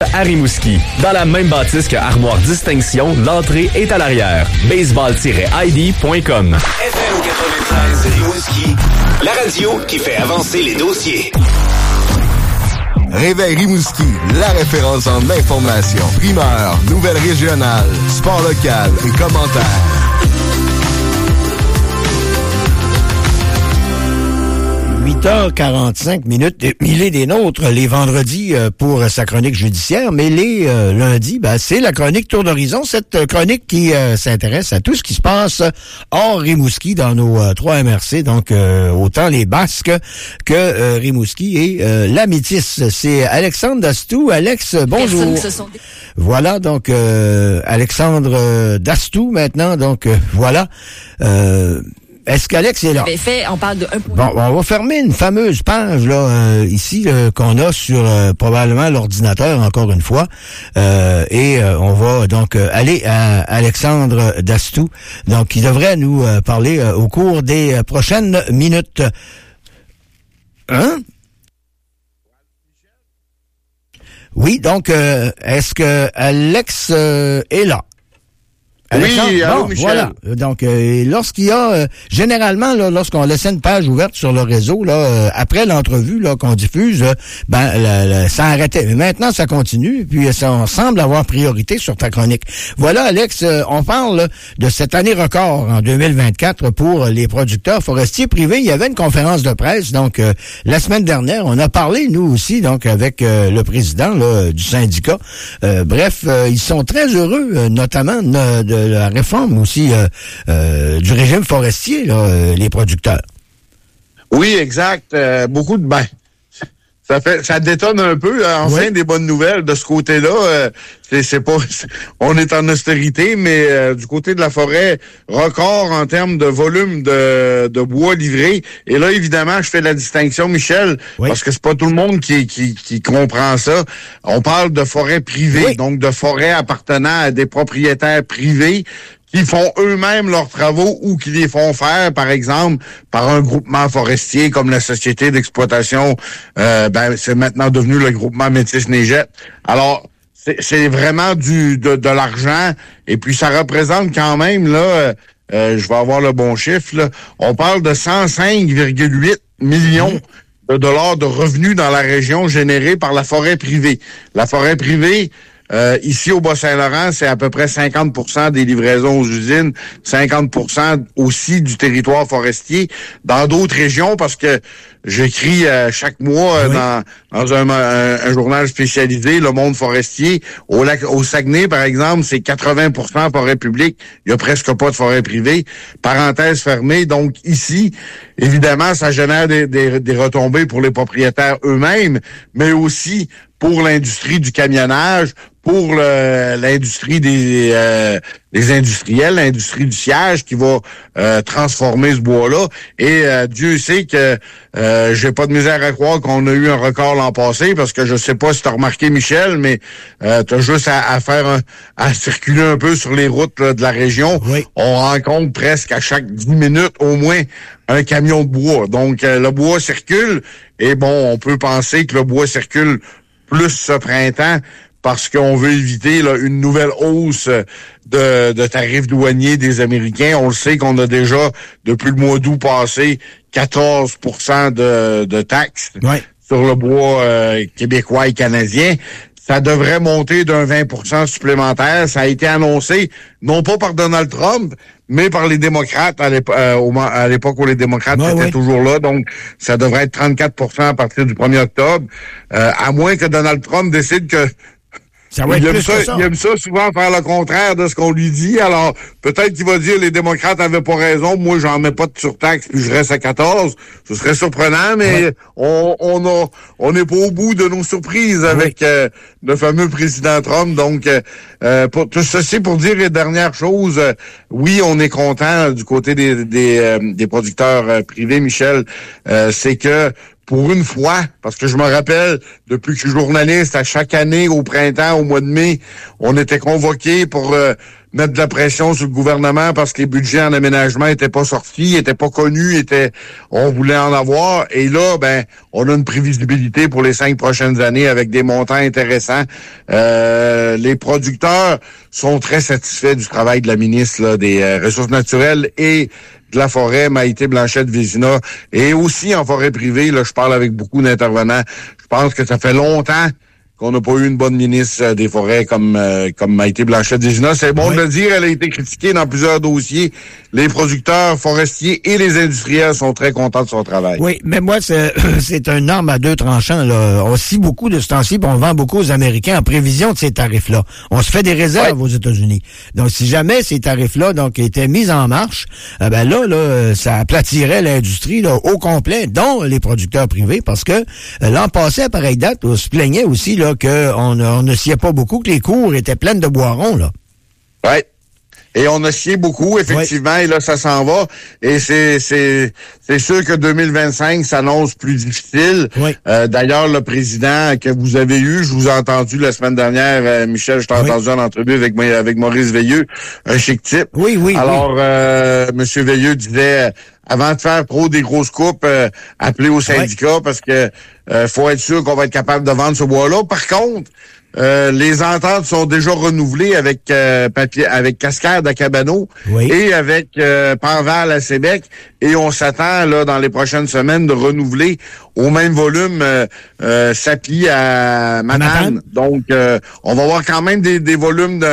À Rimouski. Dans la même bâtisse que Armoire Distinction, l'entrée est à l'arrière. baseball-id.com. FM 93 Rimouski, la radio qui fait avancer les dossiers. Réveil Rimouski, la référence en information, primeurs, nouvelles régionales, sport local et commentaires. 8h45 minutes. Il est des nôtres les vendredis pour sa chronique judiciaire, mais les lundis, c'est la chronique Tour d'horizon, cette chronique qui s'intéresse à tout ce qui se passe hors Rimouski dans nos 3 MRC, donc autant les Basques que Rimouski et la Métisse. C'est Alexandre Dastou. Alex, bonjour. Voilà, donc Alexandre Dastou maintenant, donc voilà. Est-ce qu'Alex est là? Fait, on parle de 1 point. Bon, on va fermer une fameuse page là ici qu'on a sur probablement l'ordinateur encore une fois et on va donc aller à Alexandre Dastou, donc qui devrait nous parler au cours des prochaines minutes. Hein? Oui, donc est-ce que Alex est là? Alexandre, oui, allô, bon, Michel. Voilà. Donc, lorsqu'il y a, généralement, là, lorsqu'on laisse une page ouverte sur le réseau, là, après l'entrevue, là, qu'on diffuse, ça arrêtait. Mais maintenant, ça continue, puis ça semble avoir priorité sur ta chronique. Voilà, Alex, on parle de cette année record en 2024 pour les producteurs forestiers privés. Il y avait une conférence de presse, donc, la semaine dernière, on a parlé, nous aussi, donc, avec le président, là, du syndicat. Bref, ils sont très heureux, notamment de la réforme aussi du régime forestier, là, les producteurs. Oui, exact. Beaucoup de ça détonne un peu. Enfin, des bonnes nouvelles de ce côté-là. On est en austérité, mais du côté de la forêt, record en termes de volume de bois livré. Et là, évidemment, je fais la distinction, Michel, parce que c'est pas tout le monde qui comprend ça. On parle de forêt privée, donc de forêt appartenant à des propriétaires privés qui font eux-mêmes leurs travaux ou qui les font faire, par exemple, par un groupement forestier comme la Société d'exploitation, c'est maintenant devenu le groupement Métis-Neigette. Alors, c'est vraiment de l'argent, et puis ça représente quand même, là, je vais avoir le bon chiffre, là, on parle de 105,8 millions de dollars de revenus dans la région générés par la forêt privée. La forêt privée, ici au Bas-Saint-Laurent, c'est à peu près 50% des livraisons aux usines, 50% aussi du territoire forestier. Dans d'autres régions, parce que j'écris chaque mois dans un journal spécialisé, Le Monde forestier. Au Saguenay, par exemple, c'est 80% forêt publique. Il y a presque pas de forêt privée. Parenthèse fermée. Donc ici, évidemment, ça génère des retombées pour les propriétaires eux-mêmes, mais aussi pour l'industrie du camionnage, pour l'industrie des industriels, l'industrie du sciage qui va transformer ce bois-là. Et Dieu sait que j'ai pas de misère à croire qu'on a eu un record l'an passé, parce que je sais pas si tu as remarqué, Michel, mais t'as juste à circuler un peu sur les routes là, de la région. Oui. On rencontre presque à chaque 10 minutes au moins un camion de bois. Donc le bois circule, et bon, on peut penser que le bois circule plus ce printemps, parce qu'on veut éviter là, une nouvelle hausse de tarifs douaniers des Américains. On le sait qu'on a déjà, depuis le mois d'août passé, 14% de taxes sur le bois québécois et canadien. Ça devrait monter d'un 20% supplémentaire. Ça a été annoncé, non pas par Donald Trump, mais par les démocrates à l'époque où les démocrates étaient toujours là. Donc, ça devrait être 34% à partir du 1er octobre. À moins que Donald Trump décide que il aime ça souvent faire le contraire de ce qu'on lui dit. Alors, peut-être qu'il va dire les démocrates avaient pas raison, moi j'en mets pas de surtaxe puis je reste à 14. Ce serait surprenant, mais on n'est pas au bout de nos surprises avec le fameux président Trump. Donc, pour tout ceci, pour dire les dernières choses, oui, on est content du côté des producteurs privés, Michel. C'est que pour une fois, parce que je me rappelle, depuis que je suis journaliste, à chaque année, au printemps, au mois de mai, on était convoqués pour mettre de la pression sur le gouvernement parce que les budgets en aménagement étaient pas sortis, étaient pas connus, on voulait en avoir. Et là, on a une prévisibilité pour les 5 prochaines années avec des montants intéressants. Les producteurs sont très satisfaits du travail de la ministre là, des Ressources naturelles et de la forêt, Maïté Blanchette-Vézina, et aussi en forêt privée. Là, je parle avec beaucoup d'intervenants. Je pense que ça fait longtemps qu'on n'a pas eu une bonne ministre des Forêts comme Maïté Blanchette-Vézina. C'est bon de le dire, elle a été critiquée dans plusieurs dossiers. Les producteurs forestiers et les industriels sont très contents de son travail. Oui, mais moi, c'est un arme à deux tranchants. Là. On scie beaucoup de ce temps-ci, puis on vend beaucoup aux Américains en prévision de ces tarifs-là. On se fait des réserves aux États-Unis. Donc, si jamais ces tarifs-là étaient mis en marche, là, ça aplatirait l'industrie là, au complet, dont les producteurs privés, parce que l'an passé, à pareille date, on se plaignait aussi là qu'on ne sciait pas beaucoup, que les cours étaient pleines de boirons, là. Ouais. Et on a scié beaucoup, effectivement, et là, ça s'en va. Et c'est sûr que 2025 s'annonce plus difficile. Oui. D'ailleurs, le président que vous avez eu, je vous ai entendu la semaine dernière, Michel, je t'ai entendu en entrevue avec Maurice Veilleux, un chic type. Oui. Alors, Monsieur Veilleux disait, avant de faire trop des grosses coupes, appelez au syndicat parce que faut être sûr qu'on va être capable de vendre ce bois-là. Par contre, les ententes sont déjà renouvelées avec avec Cascade à Cabano et avec Panval à Sébec, et on s'attend là dans les prochaines semaines de renouveler au même volume Sapie à Matane. Donc on va avoir quand même des volumes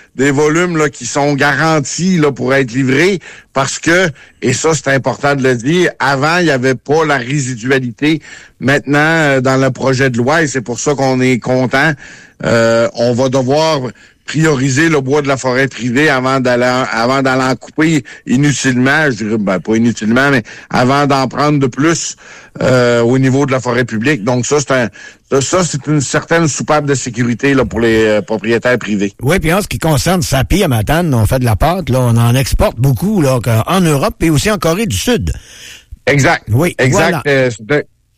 là qui sont garantis là pour être livrés, parce que, et ça c'est important de le dire, avant il n'y avait pas la résidualité. Maintenant dans le projet de loi, et c'est pour ça qu'on est content, on va devoir prioriser le bois de la forêt privée avant d'aller en couper inutilement, je dirais pas inutilement, mais avant d'en prendre de plus au niveau de la forêt publique. Donc ça c'est une certaine soupape de sécurité là pour les propriétaires privés. Oui, puis en ce qui concerne Sapie à Matane, on fait de la pâte, là, on en exporte beaucoup là en Europe et aussi en Corée du Sud. Exact. Oui, exact. Voilà.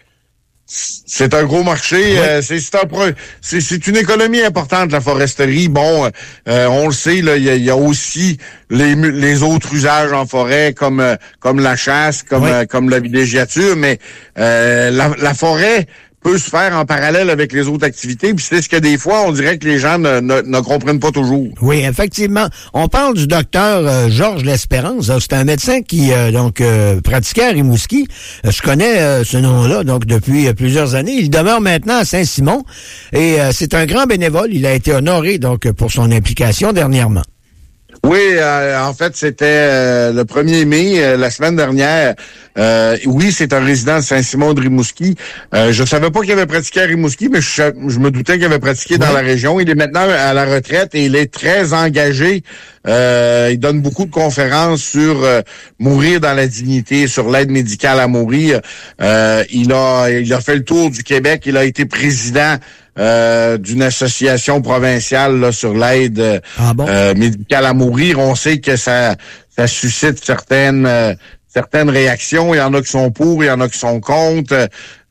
C'est un gros marché. C'est une économie importante, la foresterie. Bon, on le sait, là, il y a aussi les autres usages en forêt, comme la chasse, comme la villégiature, mais la forêt peut se faire en parallèle avec les autres activités, puis c'est ce que des fois, on dirait que les gens ne comprennent pas toujours. Oui, effectivement. On parle du docteur Georges L'Espérance. C'est un médecin qui pratiquait à Rimouski. Je connais ce nom-là donc depuis plusieurs années. Il demeure maintenant à Saint-Simon et c'est un grand bénévole. Il a été honoré donc pour son implication dernièrement. Oui, en fait, c'était le 1er mai, la semaine dernière. Oui, c'est un résident de Saint-Simon de Rimouski. Je savais pas qu'il avait pratiqué à Rimouski, mais je me doutais qu'il avait pratiqué dans la région. Il est maintenant à la retraite et il est très engagé. Il donne beaucoup de conférences sur mourir dans la dignité, sur l'aide médicale à mourir. Il a fait le tour du Québec. Il a été président d'une association provinciale là, sur l'aide médicale à mourir. On sait que ça suscite certaines réactions. Il y en a qui sont pour, il y en a qui sont contre.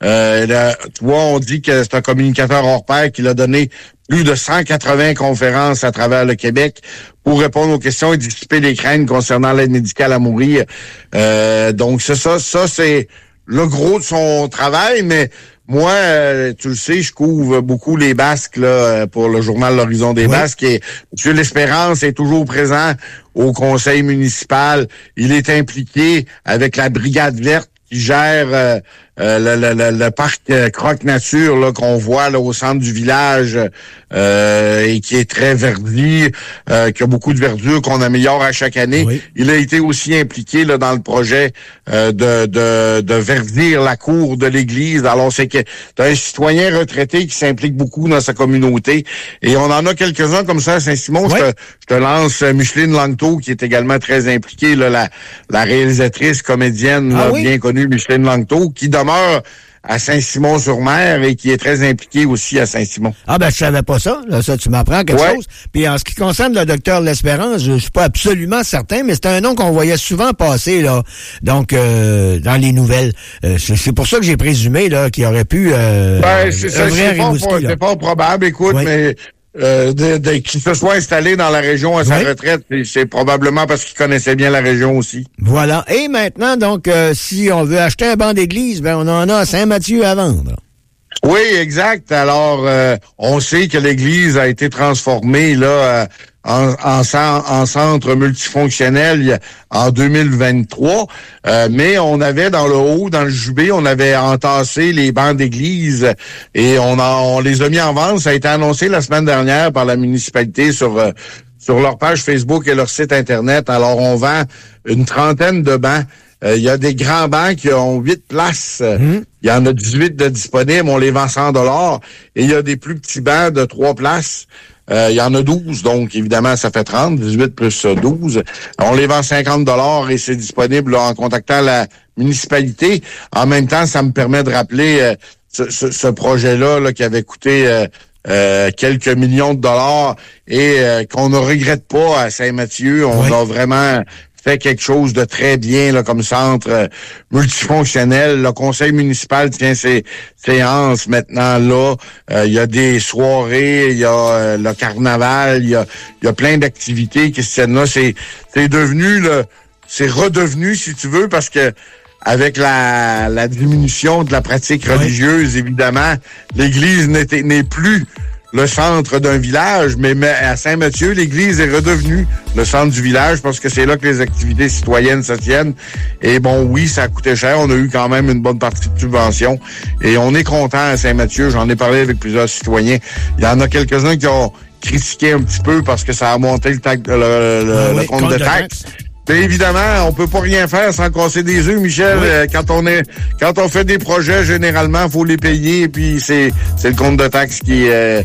Tu vois, on dit que c'est un communicateur hors pair qui a donné plus de 180 conférences à travers le Québec pour répondre aux questions et dissiper les craintes concernant l'aide médicale à mourir. Donc c'est ça c'est le gros de son travail, mais moi, tu le sais, je couvre beaucoup les Basques là pour le journal L'Horizon des Basques, et M. L'Espérance est toujours présent au conseil municipal. Il est impliqué avec la Brigade verte qui gère le parc Croque Nature là qu'on voit là au centre du village et qui est très verdi, qui a beaucoup de verdure qu'on améliore à chaque année. Oui. Il a été aussi impliqué là dans le projet de verdir la cour de l'église. Alors c'est que t'as un citoyen retraité qui s'implique beaucoup dans sa communauté, et on en a quelques-uns comme ça à Saint-Simon. Oui. Je te lance Micheline Langto qui est également très impliquée là, la réalisatrice comédienne bien connue Micheline Langto, qui demeure à Saint-Simon-sur-Mer et qui est très impliqué aussi à Saint-Simon. Ah ben je savais pas ça. Là, ça, tu m'apprends quelque chose. Puis en ce qui concerne le docteur L'Espérance, je suis pas absolument certain, mais c'est un nom qu'on voyait souvent passer là. Donc dans les nouvelles. C'est pour ça que j'ai présumé là qu'il aurait pu c'est pas probable, écoute, mais qu'il se soit installé dans la région à sa retraite, c'est probablement parce qu'il connaissait bien la région aussi. Voilà. Et maintenant, donc, si on veut acheter un banc d'église, ben on en a à Saint-Mathieu à vendre. Oui, exact. Alors, on sait que l'église a été transformée là en centre multifonctionnel en 2023, mais on avait dans le haut, dans le jubé, on avait entassé les bancs d'église et on les a mis en vente. Ça a été annoncé la semaine dernière par la municipalité sur leur page Facebook et leur site Internet. Alors, on vend une trentaine de bancs. Il y a des grands bancs qui ont 8 places. Il y en a 18 de disponibles. On les vend 100$. Et il y a des plus petits bancs de 3 places. Il y en a 12, donc évidemment, ça fait 30. 18 plus 12. On les vend 50$ et c'est disponible là, en contactant la municipalité. En même temps, ça me permet de rappeler ce projet-là là, qui avait coûté quelques millions de dollars et qu'on ne regrette pas à Saint-Mathieu. On a vraiment fait quelque chose de très bien là, comme centre multifonctionnel. Le conseil municipal tient ses séances maintenant là. Il y a des soirées, il y a le carnaval, il y a plein d'activités qui se tiennent là. C'est devenu c'est redevenu, si tu veux, parce que avec la diminution de la pratique religieuse, évidemment, l'église n'est plus le centre d'un village, mais à Saint-Mathieu, l'église est redevenue le centre du village parce que c'est là que les activités citoyennes se tiennent. Et bon, oui, ça a coûté cher. On a eu quand même une bonne partie de subvention. Et on est content à Saint-Mathieu. J'en ai parlé avec plusieurs citoyens. Il y en a quelques-uns qui ont critiqué un petit peu parce que ça a monté le compte de taxes. Mais évidemment, on peut pas rien faire sans casser des œufs, Michel. Quand on fait des projets, généralement, faut les payer, et puis c'est le compte de taxes qui est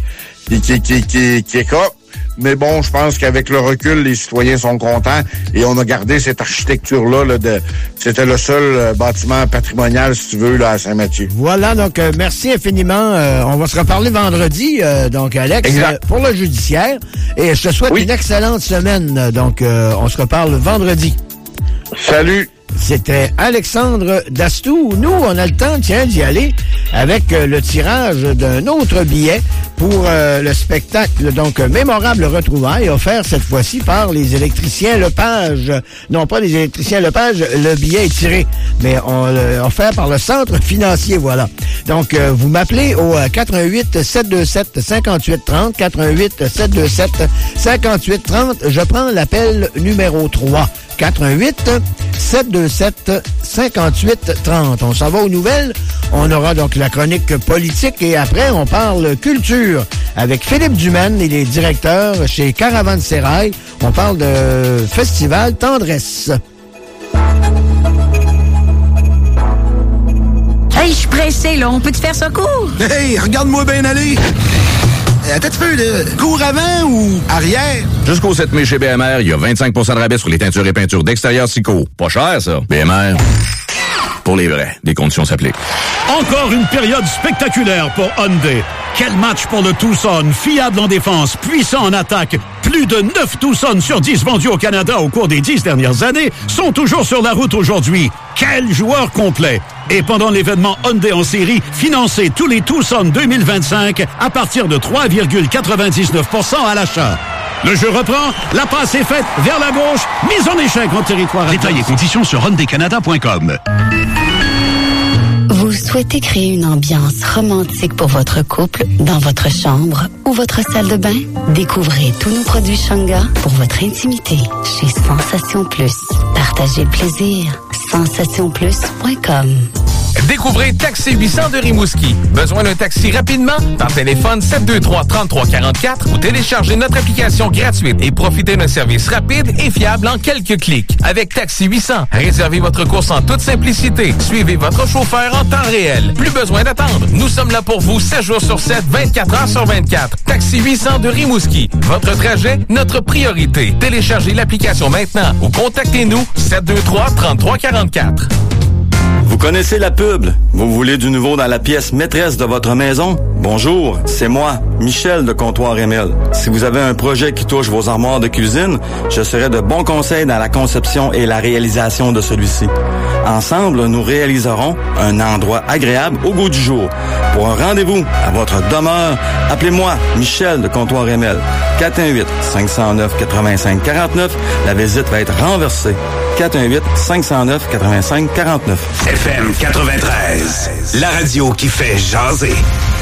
cap. Mais bon, je pense qu'avec le recul, les citoyens sont contents et on a gardé cette architecture-là. C'était le seul bâtiment patrimonial, si tu veux, là, à Saint-Mathieu. Voilà, donc merci infiniment. On va se reparler vendredi, donc Alex, pour le judiciaire. Et je te souhaite une excellente semaine. Donc, on se reparle vendredi. Salut! C'était Alexandre Dastou. Nous, on a le temps, d'y aller avec le tirage d'un autre billet pour le spectacle, donc Mémorable Retrouvailles, offert cette fois-ci par les électriciens Lepage. Non, pas les électriciens Lepage, le billet est tiré, mais offert par le Centre financier, voilà. Donc, vous m'appelez au 88-727-5830, 88-727-5830. Je prends l'appel numéro 3. 88-727-5830. On s'en va aux nouvelles. On aura donc la chronique politique et après, on parle culture avec Philippe Dumaine. Il est directeur chez Caravansérail. On parle de festival Tendresse. Hey, je suis pressé, là. On peut te faire ça court? Hey, regarde-moi bien aller. Attends un petit peu, là. Cours avant ou arrière? Jusqu'au 7 mai chez BMR, il y a 25 de rabais sur les teintures et peintures d'extérieur Sico. Pas cher, ça. BMR, pour les vrais. Des conditions s'appliquent. Encore une période spectaculaire pour Hyundai. Quel match pour le Tucson, fiable en défense, puissant en attaque. Plus de 9 Tucson sur 10 vendus au Canada au cours des 10 dernières années sont toujours sur la route aujourd'hui. Quel joueur complet! Et pendant l'événement Hyundai en série, financez tous les Tucson 2025 à partir de 3,99% à l'achat. Le jeu reprend, la passe est faite vers la gauche, mise en échec en territoire. Détails et conditions sur hyundaicanada.com. Vous souhaitez créer une ambiance romantique pour votre couple, dans votre chambre ou votre salle de bain? Découvrez tous nos produits Shanga pour votre intimité chez Sensation Plus. Partagez le plaisir. SensationPlus.com. Découvrez Taxi 800 de Rimouski. Besoin d'un taxi rapidement? Par téléphone 723-3344 ou téléchargez notre application gratuite et profitez d'un service rapide et fiable en quelques clics. Avec Taxi 800, réservez votre course en toute simplicité. Suivez votre chauffeur en temps réel. Plus besoin d'attendre. Nous sommes là pour vous 7 jours sur 7, 24 heures sur 24. Taxi 800 de Rimouski. Votre trajet, notre priorité. Téléchargez l'application maintenant ou contactez-nous 723-3344. Vous connaissez la pub? Vous voulez du nouveau dans la pièce maîtresse de votre maison? Bonjour, c'est moi, Michel de Comptoir ML. Si vous avez un projet qui touche vos armoires de cuisine, je serai de bons conseils dans la conception et la réalisation de celui-ci. Ensemble, nous réaliserons un endroit agréable au goût du jour. Pour un rendez-vous à votre demeure, appelez-moi Michel de Comptoir ML. 418-509-8549. La visite va être renversée. 418-509-8549. FM 93, la radio qui fait jaser.